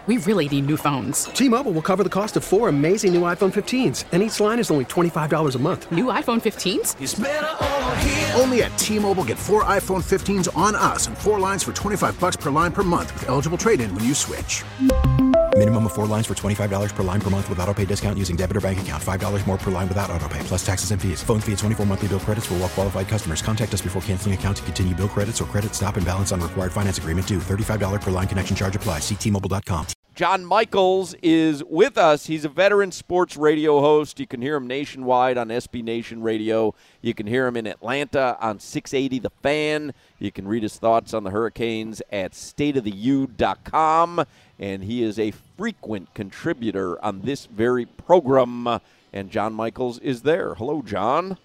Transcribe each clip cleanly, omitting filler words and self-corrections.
We really need new phones. T-Mobile will cover the cost of 4 amazing new iPhone 15s, and each line is only $25 a month. New iPhone 15s? It's better over here. Only at T-Mobile, get 4 iPhone 15s on us and 4 lines for $25 per line per month with eligible trade-in when you switch. Minimum of 4 lines for $25 per line per month with autopay discount using debit or bank account. $5 more per line without autopay, plus taxes and fees. Phone fee at 24 monthly bill credits for well-qualified customers. Contact us before canceling account to continue bill credits or credit stop and balance on required finance agreement due. $35 per line connection charge applies. See T-Mobile.com. John Michaels is with us. He's a veteran sports radio host. You can hear him nationwide on SB Nation Radio. You can hear him in Atlanta on 680 The Fan. You can read his thoughts on the Hurricanes at stateoftheu.com. And he is a frequent contributor on this very program. And John Michaels is there. Hello, John.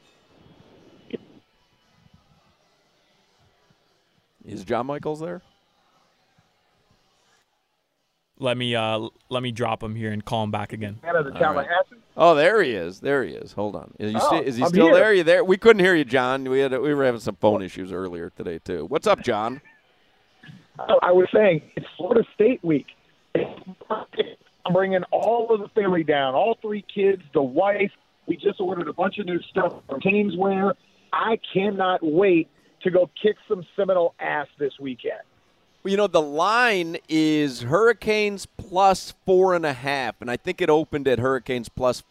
Is John Michaels there? Let me drop him here and call him back again. Right. Oh, there he is. There he is. Hold on. Is he still here. there? Are you there? We couldn't hear you, John. We were having some phone issues earlier today, too. What's up, John? I was saying, it's Florida State week. I'm bringing all of the family down, all 3 kids, the wife. We just ordered a bunch of new stuff for teams wear. I cannot wait to go kick some Seminole ass this weekend. Well, you know, the line is Hurricanes plus 4.5, and I think it opened at Hurricanes plus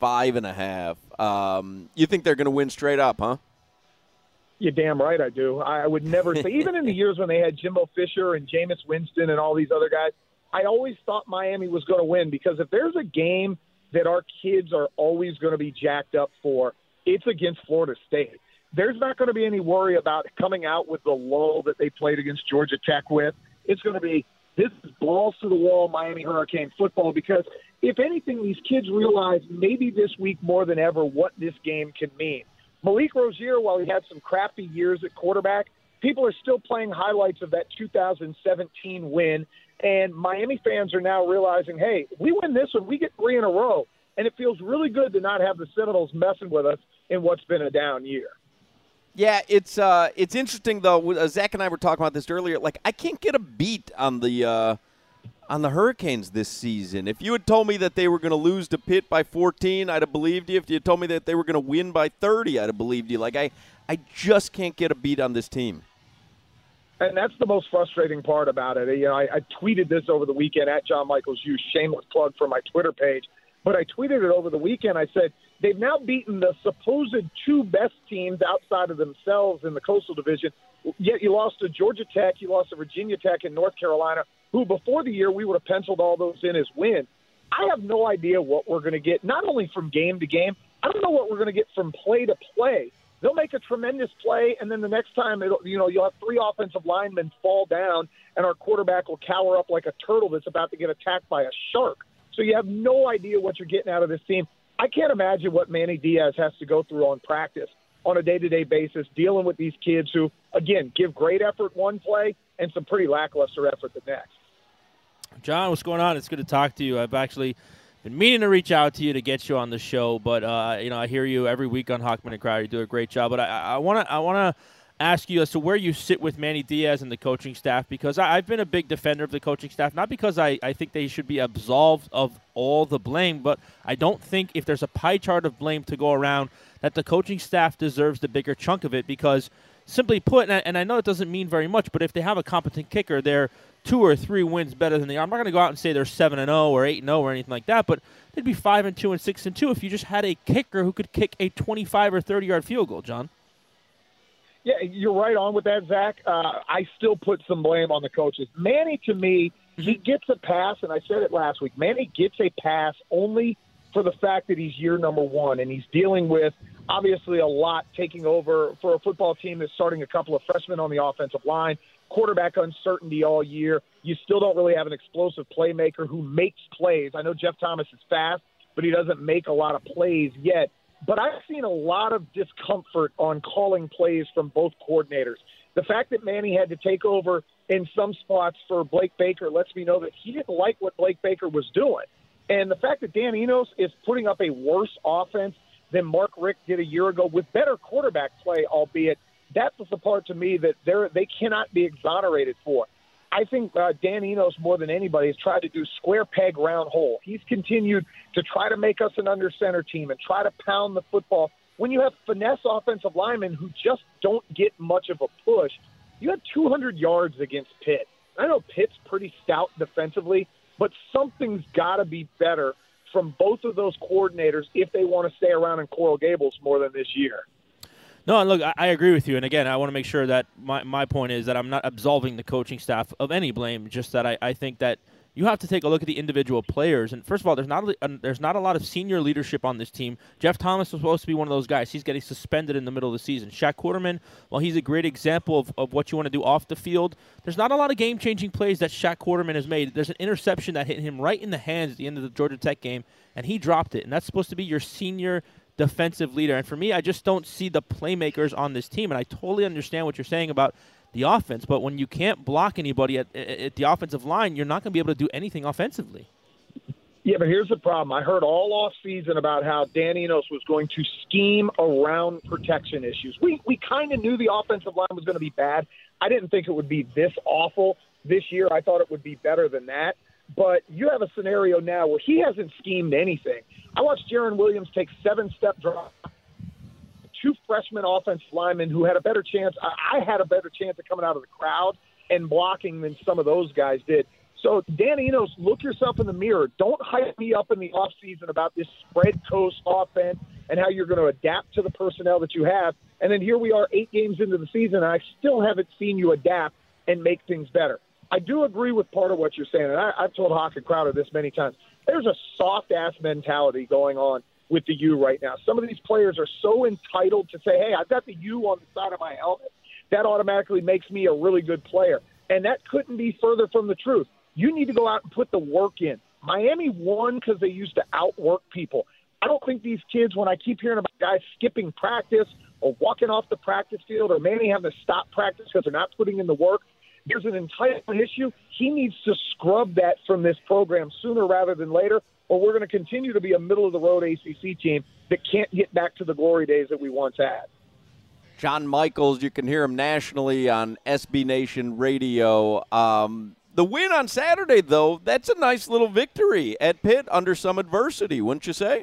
5.5. You think they're going to win straight up, huh? You're damn right I do. I would never say, even in the years when they had Jimbo Fisher and Jameis Winston and all these other guys, I always thought Miami was going to win because if there's a game that our kids are always going to be jacked up for, it's against Florida State. There's not going to be any worry about coming out with the lull that they played against Georgia Tech with. It's going to be, this is balls to the wall Miami Hurricane football because, if anything, these kids realize maybe this week more than ever what this game can mean. Malik Rozier, while he had some crappy years at quarterback, people are still playing highlights of that 2017 win, and Miami fans are now realizing, hey, we win this one, we get 3 in a row, and it feels really good to not have the Seminoles messing with us in what's been a down year. Yeah, it's interesting though. Zach and I were talking about this earlier. Like, I can't get a beat on the Hurricanes this season. If you had told me that they were going to lose to Pitt by 14, I'd have believed you. If you had told me that they were going to win by 30, I'd have believed you. Like, I just can't get a beat on this team. And that's the most frustrating part about it. You know, I tweeted this over the weekend at John Michaels Hughes, shameless plug for my Twitter page. But I tweeted it over the weekend. I said, they've now beaten the supposed 2 best teams outside of themselves in the Coastal Division. Yet you lost to Georgia Tech, you lost to Virginia Tech and North Carolina, who before the year we would have penciled all those in as wins. I have no idea what we're going to get, not only from game to game, I don't know what we're going to get from play to play. They'll make a tremendous play, and then the next time, you'll have 3 offensive linemen fall down, and our quarterback will cower up like a turtle that's about to get attacked by a shark. So you have no idea what you're getting out of this team. I can't imagine what Manny Diaz has to go through on practice on a day-to-day basis, dealing with these kids who, again, give great effort one play and some pretty lackluster effort the next. John, what's going on? It's good to talk to you. I've actually been meaning to reach out to you to get you on the show, but I hear you every week on Hochman and Crowder. You do a great job. But I want to ask you as to where you sit with Manny Diaz and the coaching staff, because I've been a big defender of the coaching staff, not because I think they should be absolved of all the blame, but I don't think if there's a pie chart of blame to go around that the coaching staff deserves the bigger chunk of it, because simply put, and I know it doesn't mean very much, but if they have a competent kicker, they're 2 or 3 wins better than they are. I'm not going to go out and say they're 7-0 or 8-0 or anything like that, but they'd be 5-2 and 6-2 if you just had a kicker who could kick a 25 or 30-yard field goal, John. Yeah, you're right on with that, Zach. I still put some blame on the coaches. Manny, to me, he gets a pass, and I said it last week. Manny gets a pass only for the fact that he's year number 1, and he's dealing with, obviously, a lot taking over for a football team that's starting a couple of freshmen on the offensive line, quarterback uncertainty all year. You still don't really have an explosive playmaker who makes plays. I know Jeff Thomas is fast, but he doesn't make a lot of plays yet. But I've seen a lot of discomfort on calling plays from both coordinators. The fact that Manny had to take over in some spots for Blake Baker lets me know that he didn't like what Blake Baker was doing. And the fact that Dan Enos is putting up a worse offense than Mark Richt did a year ago with better quarterback play, albeit, that's the part to me that they cannot be exonerated for. I think Dan Enos, more than anybody, has tried to do square peg, round hole. He's continued to try to make us an under-center team and try to pound the football. When you have finesse offensive linemen who just don't get much of a push, you had 200 yards against Pitt. I know Pitt's pretty stout defensively, but something's got to be better from both of those coordinators if they want to stay around in Coral Gables more than this year. No, and look, I agree with you. And again, I want to make sure that my point is that I'm not absolving the coaching staff of any blame, just that I think that you have to take a look at the individual players. And first of all, there's not a lot of senior leadership on this team. Jeff Thomas was supposed to be one of those guys. He's getting suspended in the middle of the season. Shaq Quarterman, while he's a great example of what you want to do off the field, there's not a lot of game-changing plays that Shaq Quarterman has made. There's an interception that hit him right in the hands at the end of the Georgia Tech game, and he dropped it. And that's supposed to be your senior defensive leader. And for me, I just don't see the playmakers on this team. And I totally understand what you're saying about the offense, but when you can't block anybody at the offensive line, you're not going to be able to do anything offensively. Yeah, but here's the problem. I heard all off season about how Dan Enos was going to scheme around protection issues. We kind of knew the offensive line was going to be bad. I didn't think it would be this awful this year. I thought it would be better than that. But you have a scenario now where he hasn't schemed anything. I watched Jaron Williams take 7-step drop. 2 freshman offensive linemen who had a better chance. I had a better chance of coming out of the crowd and blocking than some of those guys did. So, Dan Enos, look yourself in the mirror. Don't hype me up in the offseason about this spread coast offense and how you're going to adapt to the personnel that you have. And then here we are 8 games into the season, and I still haven't seen you adapt and make things better. I do agree with part of what you're saying, and I've told Hawk and Crowder this many times. There's a soft-ass mentality going on with the U right now. Some of these players are so entitled to say, hey, I've got the U on the side of my helmet. That automatically makes me a really good player. And that couldn't be further from the truth. You need to go out and put the work in. Miami won because they used to outwork people. I don't think these kids, when I keep hearing about guys skipping practice or walking off the practice field or maybe having to stop practice because they're not putting in the work, there's an entitlement issue. He needs to scrub that from this program sooner rather than later, or we're going to continue to be a middle-of-the-road ACC team that can't get back to the glory days that we once had. John Michaels, you can hear him nationally on SB Nation Radio. The win on Saturday, though, that's a nice little victory at Pitt under some adversity, wouldn't you say?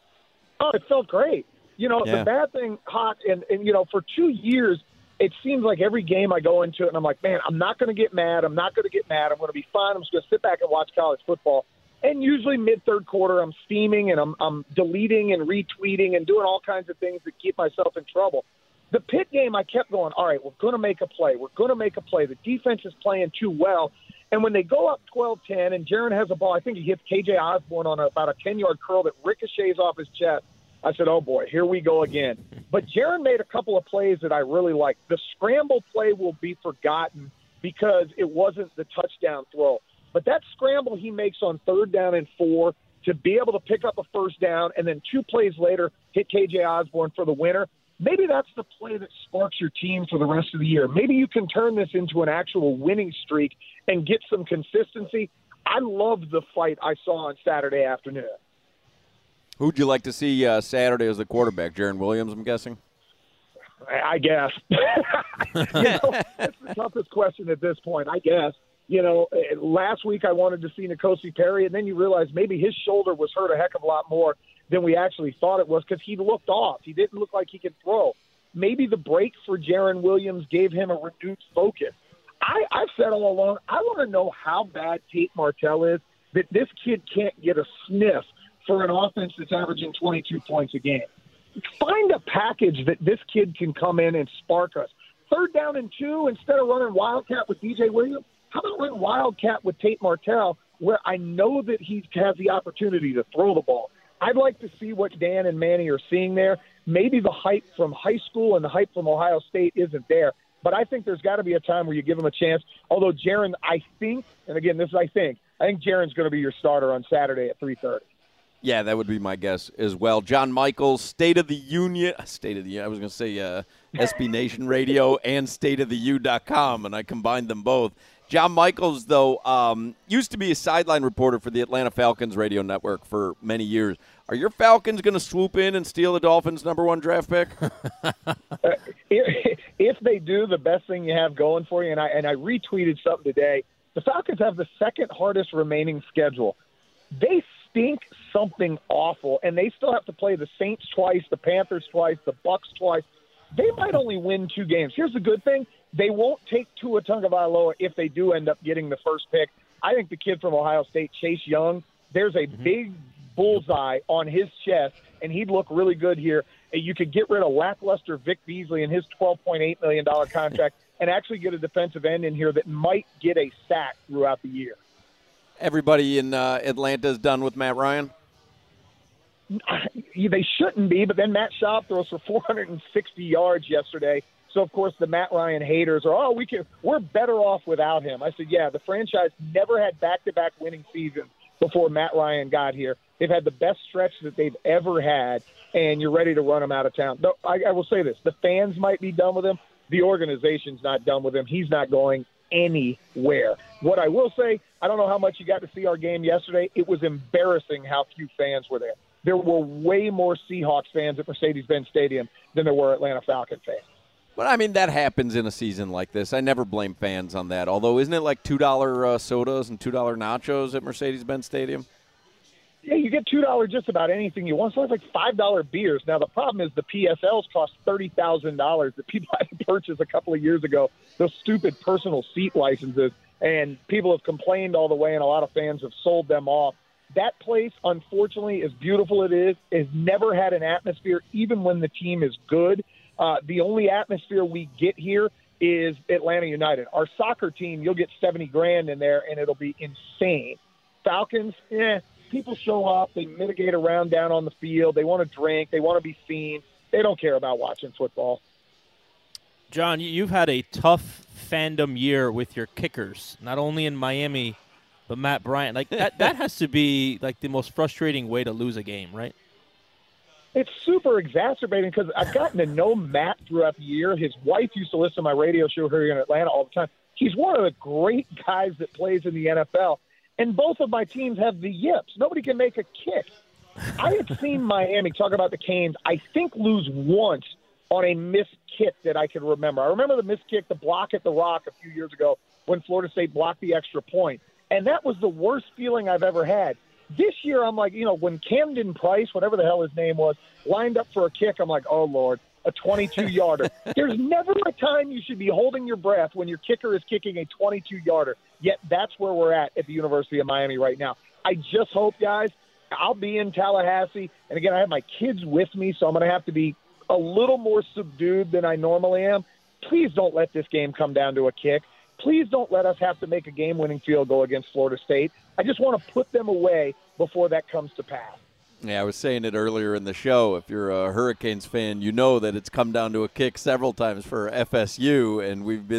Oh, it felt great. The bad thing, Hawk, and for 2 years, it seems like every game I go into it and I'm like, man, I'm not going to get mad. I'm going to be fine. I'm just going to sit back and watch college football. And usually mid-third quarter, I'm steaming and I'm deleting and retweeting and doing all kinds of things to keep myself in trouble. The Pitt game, I kept going, all right, we're going to make a play. The defense is playing too well. And when they go up 12-10 and Jaron has a ball, I think he hits KJ Osborne on about a 10-yard curl that ricochets off his chest. I said, oh, boy, here we go again. But Jaron made a couple of plays that I really liked. The scramble play will be forgotten because it wasn't the touchdown throw. But that scramble he makes on 3rd down and 4 to be able to pick up a first down and then 2 plays later hit KJ Osborne for the winner, maybe that's the play that sparks your team for the rest of the year. Maybe you can turn this into an actual winning streak and get some consistency. I loved the fight I saw on Saturday afternoon. Who'd you like to see Saturday as the quarterback? Jaron Williams, I'm guessing? I guess. That's the toughest question at this point, I guess. Last week I wanted to see N'Kosi Perry, and then you realize maybe his shoulder was hurt a heck of a lot more than we actually thought it was because he looked off. He didn't look like he could throw. Maybe the break for Jaron Williams gave him a reduced focus. I've said all along, I want to know how bad Tate Martell is that this kid can't get a sniff for an offense that's averaging 22 points a game. Find a package that this kid can come in and spark us. 3rd down and 2, instead of running Wildcat with DJ Williams, how about run Wildcat with Tate Martell, where I know that he has the opportunity to throw the ball? I'd like to see what Dan and Manny are seeing there. Maybe the hype from high school and the hype from Ohio State isn't there, but I think there's got to be a time where you give him a chance. Although Jaron, I think Jaron's going to be your starter on Saturday at 3:30. Yeah, that would be my guess as well. John Michaels, State of the Union. I was going to say SB Nation Radio and stateoftheu.com, and I combined them both. John Michaels, though, used to be a sideline reporter for the Atlanta Falcons radio network for many years. Are your Falcons going to swoop in and steal the Dolphins' #1 draft pick? If they do, the best thing you have going for you, and I retweeted something today, the Falcons have the second hardest remaining schedule. They stink something awful, and they still have to play the Saints twice, the Panthers twice, the Bucks twice. They might only win 2 games. Here's the good thing. They won't take Tua Tagovailoa if they do end up getting the first pick. I think the kid from Ohio State, Chase Young, there's a big bullseye on his chest, and he'd look really good here. You could get rid of lackluster Vic Beasley and his $12.8 million contract and actually get a defensive end in here that might get a sack throughout the year. Everybody in Atlanta is done with Matt Ryan? They shouldn't be, but then Matt Schaub throws for 460 yards yesterday. So, of course, the Matt Ryan haters are, we're better off without him. I said, yeah, the franchise never had back-to-back winning seasons before Matt Ryan got here. They've had the best stretch that they've ever had, and you're ready to run him out of town. No, I will say this. The fans might be done with him. The organization's not done with him. He's not going anywhere. What I will say, I don't know how much you got to see our game yesterday. It was embarrassing how few fans were there. There were way more Seahawks fans at Mercedes-Benz Stadium than there were Atlanta Falcons fans. But, I mean, that happens in a season like this. I never blame fans on that. Although, isn't it like $2 sodas and $2 nachos at Mercedes-Benz Stadium? Yeah, you get $2 just about anything you want. So it's like $5 beers. Now, the problem is the PSLs cost $30,000 that people had to purchase a couple of years ago, those stupid personal seat licenses. And people have complained all the way, and a lot of fans have sold them off. That place, unfortunately, as beautiful it is, has never had an atmosphere, even when the team is good. The only atmosphere we get here is Atlanta United. Our soccer team, you'll get $70,000 in there, and it'll be insane. Falcons, people show up. They mitigate around down on the field. They want to drink. They want to be seen. They don't care about watching football. John, you've had a tough fandom year with your kickers, not only in Miami, but Matt Bryant. Like that has to be like the most frustrating way to lose a game, right? It's super exacerbating because I've gotten to know Matt throughout the year. His wife used to listen to my radio show here in Atlanta all the time. He's one of the great guys that plays in the NFL. And both of my teams have the yips. Nobody can make a kick. I had seen Miami, talk about the Canes, I think lose once on a missed kick that I can remember. I remember the missed kick, the block at the Rock a few years ago when Florida State blocked the extra point. And that was the worst feeling I've ever had. This year, I'm like, when Camden Price, whatever the hell his name was, lined up for a kick, I'm like, oh, Lord, a 22-yarder. There's never a time you should be holding your breath when your kicker is kicking a 22-yarder. Yet that's where we're at the University of Miami right now. I just hope, guys, I'll be in Tallahassee. And, again, I have my kids with me, so I'm going to have to be a little more subdued than I normally am. Please don't let this game come down to a kick. Please don't let us have to make a game-winning field goal against Florida State. I just want to put them away before that comes to pass. Yeah, I was saying it earlier in the show. If you're a Hurricanes fan, you know that it's come down to a kick several times for FSU, and we've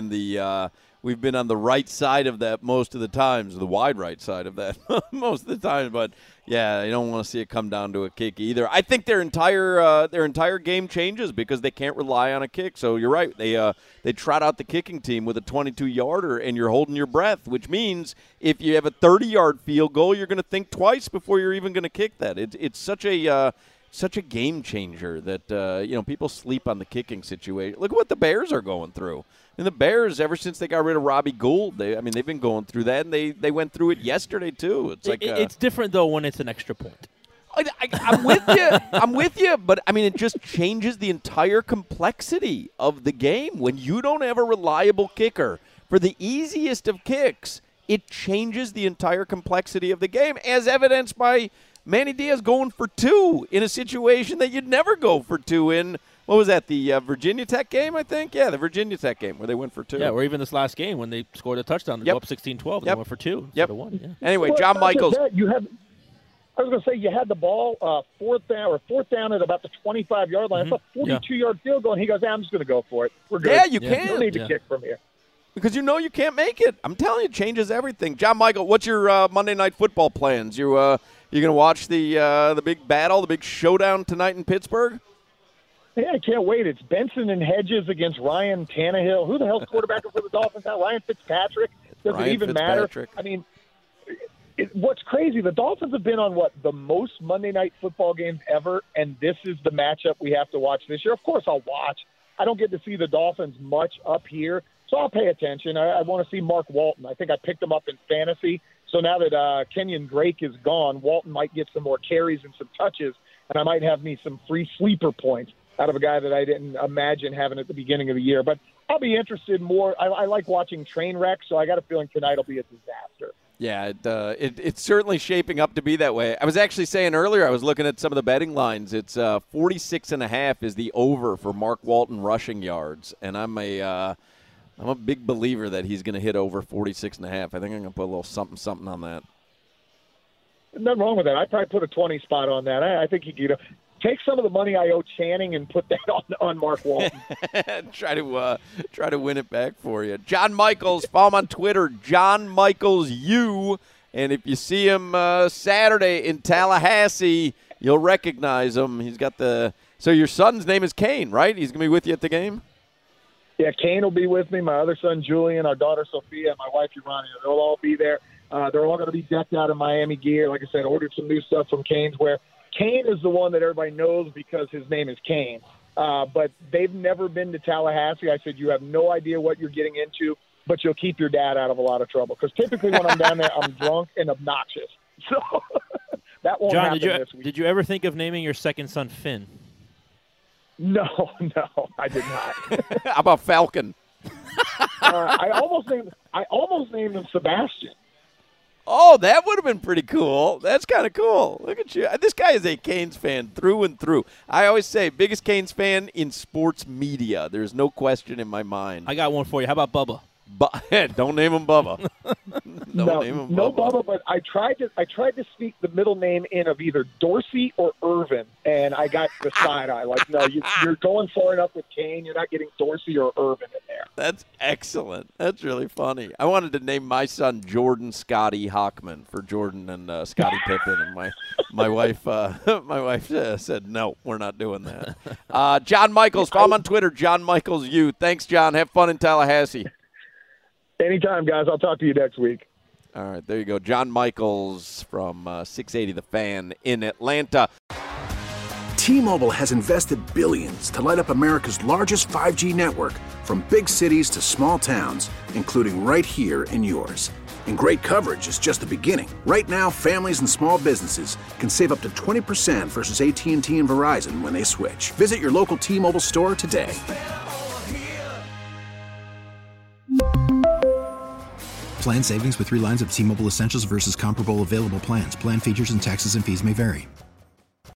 been on the right side of that most of the times, the wide right side of that most of the time. But yeah, you don't want to see it come down to a kick either. I think their entire game changes because they can't rely on a kick. So you're right. They trot out the kicking team with a 22-yarder, and you're holding your breath, which means if you have a 30-yard field goal, you're going to think twice before you're even going to kick that. It's such a game changer that people sleep on the kicking situation. Look at what the Bears are going through. And the Bears, ever since they got rid of Robbie Gould, they've been going through that, and they went through it yesterday too. It's like it's different though when it's an extra point. I'm with you. I'm with you, but I mean, it just changes the entire complexity of the game when you don't have a reliable kicker for the easiest of kicks. It changes the entire complexity of the game, as evidenced by Manny Diaz going for 2 in a situation that you'd never go for 2 in. What was that, the Virginia Tech game, I think? Yeah, the Virginia Tech game where they went for 2. Yeah, or even this last game when they scored a touchdown to go up 16-12. They went for 2 instead of 1. Yeah. Anyway, John Michaels. I was going to say, you had the ball fourth down at about the 25-yard line. It's a 42-yard field goal, and he goes, I'm just going to go for it. We're good. Yeah, you can. No need to kick from here. Because you know you can't make it. I'm telling you, it changes everything. John Michael, what's your Monday Night Football plans? You going to watch the big battle, the big showdown tonight in Pittsburgh? Yeah, I can't wait. It's Benson and Hedges against Ryan Tannehill. Who the hell's quarterback for the Dolphins now? Ryan Fitzpatrick. Does it even matter? I mean, what's crazy, the Dolphins have been on, the most Monday Night Football games ever, and this is the matchup we have to watch this year. Of course I'll watch. I don't get to see the Dolphins much up here, so I'll pay attention. I want to see Mark Walton. I think I picked him up in fantasy. So now that Kenyon Drake is gone, Walton might get some more carries and some touches, and I might have me some free sleeper points out of a guy that I didn't imagine having at the beginning of the year. But I'll be interested more. I like watching train wrecks, so I got a feeling tonight will be a disaster. Yeah, it's certainly shaping up to be that way. I was actually saying earlier, I was looking at some of the betting lines. It's 46.5 is the over for Mark Walton rushing yards, and I'm a big believer that he's going to hit over 46.5. I think I'm going to put a little something on that. Nothing wrong with that. I'd probably put a 20 spot on that. I think you could take some of the money I owe Channing and put that on Mark Walton. try to win it back for you. John Michaels, follow him on Twitter, John Michaels U. And if you see him Saturday in Tallahassee, you'll recognize him. He's got so your son's name is Kane, right? He's going to be with you at the game? Yeah, Kane will be with me. My other son, Julian, our daughter, Sophia, and my wife, Urania. They'll all be there. They're all going to be decked out in Miami gear. Like I said, ordered some new stuff from Cane's Wear. Kane is the one that everybody knows because his name is Kane. But they've never been to Tallahassee. I said, you have no idea what you're getting into, but you'll keep your dad out of a lot of trouble. Because typically when I'm down there, I'm drunk and obnoxious. So that won't happen this week. Did you ever think of naming your second son Finn? No, I did not. How about Falcon? I almost named him Sebastian. Oh, that would have been pretty cool. That's kind of cool. Look at you. This guy is a Canes fan through and through. I always say, biggest Canes fan in sports media. There's no question in my mind. I got one for you. How about Bubba? Don't name him Bubba. No Bubba, but I tried to speak the middle name in of either Dorsey or Irvin, and I got the side eye. Like, no, you're going far enough with Kane. You're not getting Dorsey or Irvin in there. That's excellent. That's really funny. I wanted to name my son Jordan Scotty Hockman for Jordan and Scotty Pippen, and my wife said no, we're not doing that. John Michaels, follow him on Twitter, John Michaels U. Thanks, John. Have fun in Tallahassee. Anytime, guys. I'll talk to you next week. All right, there you go. John Michaels from 680 The Fan in Atlanta. T-Mobile has invested billions to light up America's largest 5G network, from big cities to small towns, including right here in yours. And great coverage is just the beginning. Right now, families and small businesses can save up to 20% versus AT&T and Verizon when they switch. Visit your local T-Mobile store today. Plan savings with 3 lines of T-Mobile Essentials versus comparable available plans. Plan features and taxes and fees may vary.